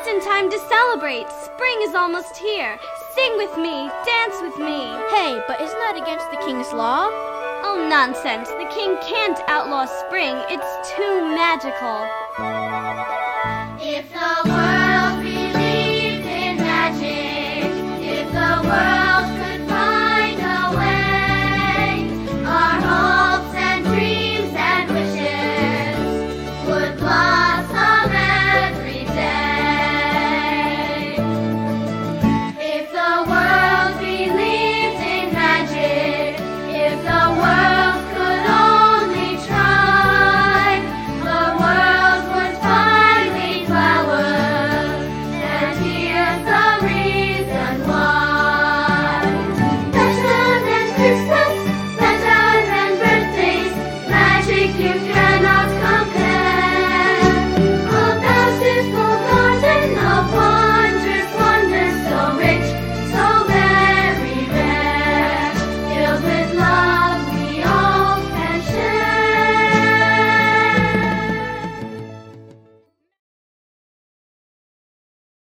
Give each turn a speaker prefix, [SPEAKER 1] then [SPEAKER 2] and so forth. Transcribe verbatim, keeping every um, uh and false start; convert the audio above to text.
[SPEAKER 1] in time to celebrate. Spring is almost here. Sing with me, dance with me.
[SPEAKER 2] Hey, but isn't that against the king's law?
[SPEAKER 1] Oh, nonsense. The king can't outlaw spring. It's too magical.